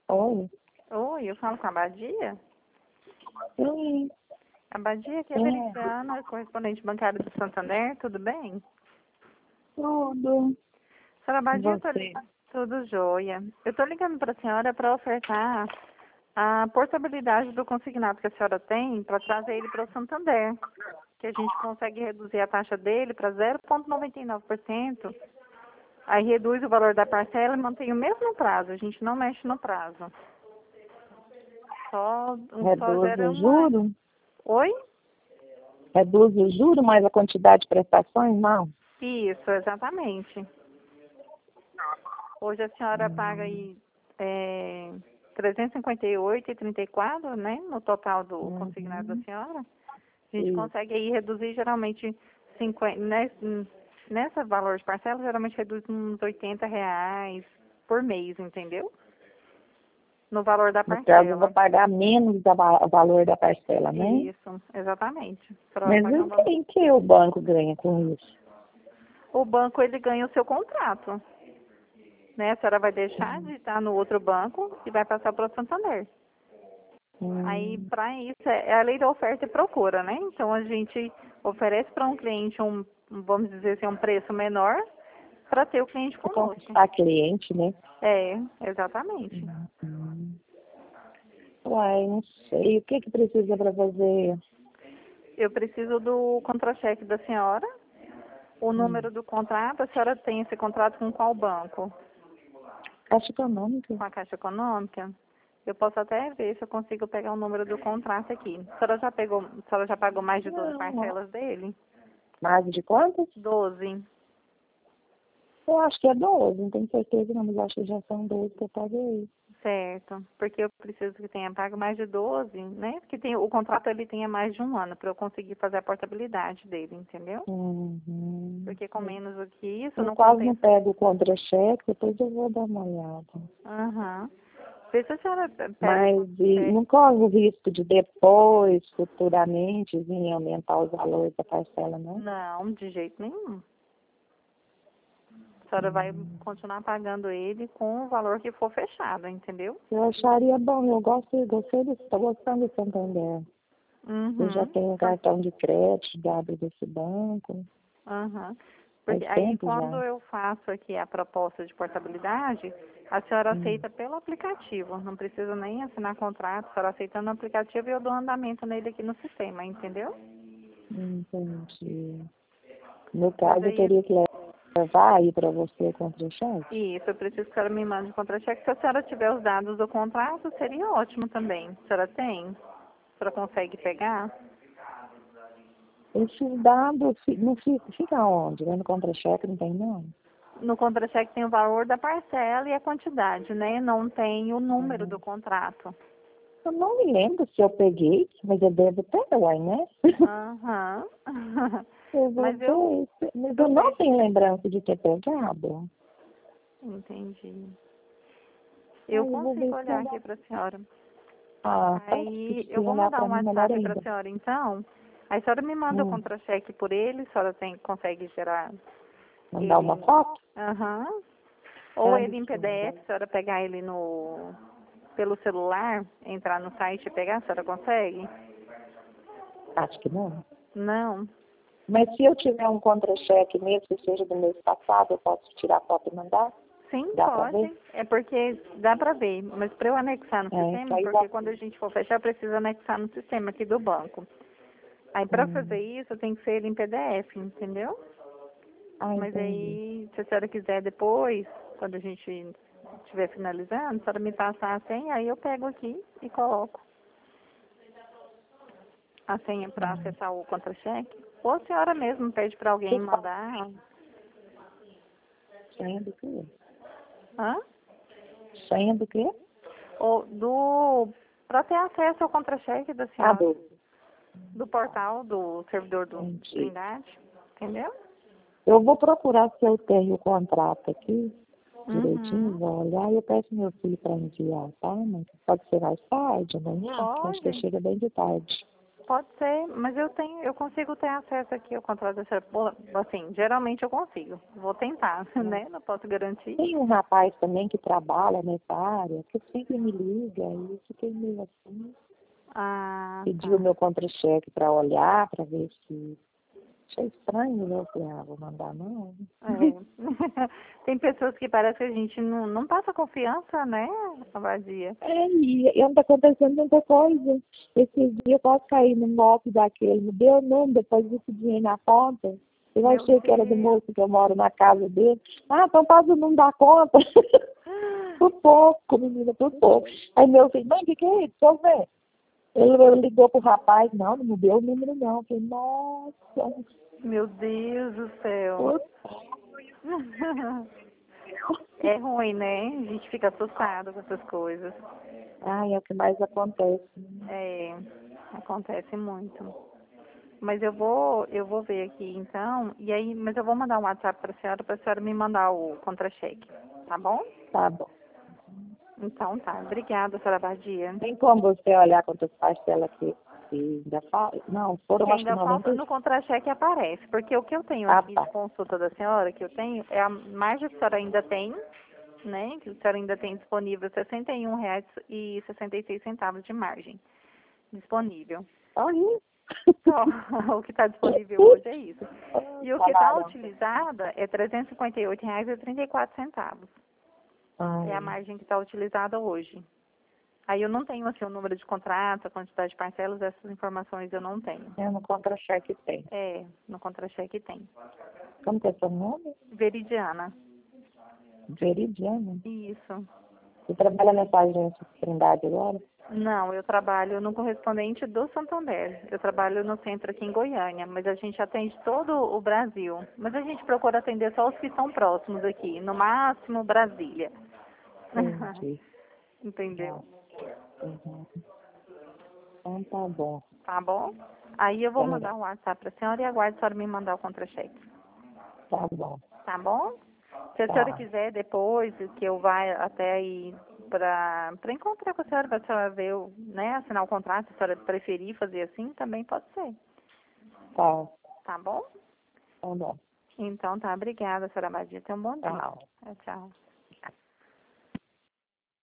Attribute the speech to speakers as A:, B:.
A: Oi.
B: Oi, eu falo com a Badia.
A: Sim.
B: A Badia aqui é
A: Quem é?
B: Vericiana, correspondente bancário do Santander, tudo bem?
A: Tudo.
B: Senhora
A: E
B: Badia,
A: você?
B: tudo jóia. Eu estou ligando para a senhora para ofertar a portabilidade do consignado que a senhora tem para trazer ele para o Santander, que a gente consegue reduzir a taxa dele para 0,99%. Aí reduz o valor da parcela e mantém o mesmo prazo, a gente não mexe no prazo. Só
A: Reduz
B: gera
A: o
B: uma...
A: juro?
B: Oi?
A: Reduz o juro, mas a quantidade de prestações, não?
B: Isso, exatamente. Hoje a senhora paga aí R$ 358,34, né? No total do consignado da senhora. A gente
A: Isso.
B: consegue aí reduzir geralmente 50, nessa valor de parcela, geralmente reduz uns R$ 80 por mês, entendeu? No valor da
A: No caso, eu vou
B: parcela.
A: pagar menos o valor da parcela, né?
B: Isso, exatamente. Pra
A: Mas
B: pagar um
A: o
B: valor.
A: que o banco ganha com isso?
B: O banco, ele ganha o seu contrato, né? A senhora vai deixar de estar no outro banco e vai passar para o Santander. Aí,
A: Hum,
B: para isso, é a lei da oferta e procura, né? Então, a gente oferece para um cliente vamos dizer assim, um preço menor para ter o cliente
A: pra
B: conosco.
A: conquistar cliente, né?
B: É, exatamente.
A: Hum. Uai, não sei. O que precisa para fazer?
B: Eu preciso do contra-cheque da senhora, o número do contrato. A senhora tem esse contrato com qual banco?
A: Caixa econômica?
B: Com a Caixa Econômica? Eu posso até ver se eu consigo pegar o número do contrato aqui. A senhora já pagou mais de 12
A: Não.
B: parcelas dele?
A: Mais de quantas?
B: 12.
A: Eu acho que é 12, não tenho certeza não, mas acho que já são 12 que eu paguei.
B: Certo, porque eu preciso que tenha pago mais de 12, né? Porque o contrato ele tenha mais de um ano para eu conseguir fazer a portabilidade dele, entendeu?
A: Uhum.
B: Porque com menos do que isso
A: Eu
B: não
A: quase não
B: compensa.
A: pego o contra-cheque, depois eu vou dar uma olhada.
B: Aham. Vê se a senhora pega o
A: Mas
B: contra-cheque.
A: não corre o risco de depois, futuramente, vir aumentar os valores da parcela, não?
B: Não, de jeito nenhum. A senhora vai
A: Hum.
B: continuar pagando ele com o valor que for fechado, entendeu?
A: Eu acharia bom, gostei estou gostando do Santander. Eu já
B: Uhum.
A: tenho um cartão de crédito dado desse banco,
B: Aham.
A: faz
B: Porque aí
A: tempo
B: quando
A: já.
B: eu faço aqui a proposta de portabilidade, a senhora
A: Hum,
B: aceita pelo aplicativo, não precisa nem assinar contrato, a senhora aceita no aplicativo e eu dou andamento nele aqui no sistema, entendeu?
A: entendi. No
B: Mas
A: caso, eu
B: aí,
A: teria que levar aí para você contra o cheque?
B: isso, eu preciso que a senhora me mande o contra-cheque. Se a senhora tiver os dados do contrato, seria ótimo também. A senhora tem? A senhora consegue pegar?
A: Esses dados não fica onde? Né? No contra-cheque não tem não?
B: No contra-cheque tem o valor da parcela e a quantidade, né? Não tem o número do
A: Uhum.
B: contrato.
A: Eu não me lembro se eu peguei, mas eu devo ter, uai, né?
B: Aham.
A: Eu vou
B: Mas eu,
A: ver, mas eu
B: eu
A: não
B: vejo.
A: tenho lembrança de ter pegado.
B: Entendi. Eu
A: Aí eu vou
B: consigo
A: ver se
B: olhar
A: eu...
B: aqui para a senhora.
A: Tá,
B: Aí
A: se
B: eu vou
A: olhar
B: mandar
A: para
B: um
A: mim, melhor
B: WhatsApp para a
A: ainda.
B: senhora então. Aí a senhora me manda o
A: Hum,
B: contra-cheque por ele, a senhora consegue gerar
A: mandar uma
B: ele.
A: foto?
B: Aham. Ou
A: Mando
B: ele em
A: sim.
B: PDF, a senhora pegar ele pelo celular, entrar no site e pegar, a senhora consegue?
A: Acho que não.
B: Não.
A: Mas se eu tiver um contra-cheque, mesmo que seja do mês passado, eu posso tirar foto e mandar?
B: Sim,
A: Dá para ver?
B: pode. É porque dá para ver, mas para eu anexar no
A: Que
B: sistema,
A: aí dá.
B: porque quando a gente for fechar, precisa anexar no sistema aqui do banco. Aí para fazer
A: Hum.
B: isso, tem que ser ele em PDF, entendeu? Mas
A: Entendi.
B: aí, se a senhora quiser depois, quando a gente estiver finalizando, a senhora me passar a senha, aí eu pego aqui e coloco a senha para
A: Hum.
B: acessar o contra-cheque. Ou a senhora mesmo pede para alguém
A: Que
B: mandar.
A: senha do quê?
B: Hã?
A: Senha do quê?
B: Ou para ter acesso ao contra-cheque da
A: Ah,
B: senhora, do portal do servidor do
A: entendi.
B: Trindade, entendeu?
A: Eu vou procurar se eu tenho o contrato aqui, direitinho,
B: Uhum.
A: vou olhar e eu peço meu filho para enviar, tá? Mas pode ser mais tarde, amanhã, porque eu acho que
B: Pode.
A: chega bem de tarde.
B: Pode ser, mas eu consigo ter acesso aqui ao contrato da senhora. Assim, geralmente eu consigo. Vou tentar, né? Não posso garantir.
A: Tem um rapaz também que trabalha nessa área, que sempre me liga, e eu fiquei meio assim.
B: Ah,
A: Pedi
B: tá.
A: o meu contra-cheque para olhar, para ver se... Achei estranho, né? Eu falei, vou mandar não.
B: É. Tem pessoas que parece que a gente não passa confiança, né, Abadia?
A: E anda acontecendo muita coisa. Esses dias eu posso cair num golpe daquele, não deu não, depois desse dinheiro na conta. Eu
B: Meu
A: achei que era do
B: Deus.
A: moço que eu moro na casa dele. Então passa não dá conta. Por pouco, menina, por pouco. Aí meu filho, mãe, o que é isso? Deixa eu ver. Ele ligou pro rapaz, não me deu o número não. Eu falei, nossa,
B: Meu Deus do céu.
A: por
B: É ruim, né? A gente fica assustado com essas coisas.
A: é o que mais acontece.
B: É, acontece muito. Mas eu vou ver aqui então, e aí, mas eu vou mandar um WhatsApp para a senhora me mandar o contra-cheque, tá bom?
A: Tá bom.
B: Então tá, obrigada, senhora Badia.
A: Tem como você olhar quantas parcelas que ainda falta? Não, foram
B: Que
A: acho que
B: ainda falta,
A: 90.
B: no contra-cheque aparece, porque o que eu tenho aqui
A: Tá.
B: de consulta da senhora, que eu tenho, é a margem que a senhora ainda tem, né? Que a senhora ainda tem disponível R$ 61,66 de margem disponível.
A: Aí.
B: Só o que está disponível hoje é isso. E o que está
A: Falaram.
B: utilizada é R$ 358,34. É a
A: Ai,
B: margem que está utilizada hoje. Aí eu não tenho assim o número de contrato, a quantidade de parcelas, essas informações eu não tenho.
A: no contra-cheque tem.
B: É, no contra-cheque tem.
A: Como que é seu nome?
B: Veridiana.
A: Veridiana.
B: Isso.
A: Você trabalha nessa agência de Trindade agora?
B: Não, eu trabalho no correspondente do Santander. Eu trabalho no centro aqui em Goiânia, mas a gente atende todo o Brasil. Mas a gente procura atender só os que estão próximos aqui, no máximo Brasília.
A: Entendi.
B: Entendeu?
A: Uhum. Então tá bom.
B: Tá bom? Aí eu vou
A: Então,
B: mandar um WhatsApp para a senhora e aguardo a senhora me mandar o contra-cheque.
A: tá bom.
B: Tá bom? Se a senhora
A: Tá.
B: quiser depois que eu vá até aí para encontrar com a senhora ver, né, assinar o contrato, se a senhora preferir fazer assim, também pode ser.
A: Tá.
B: Tá bom?
A: Tá bom.
B: Então tá, obrigada, senhora Badia. Tenha um bom dia.
A: Tchau.
B: Tchau.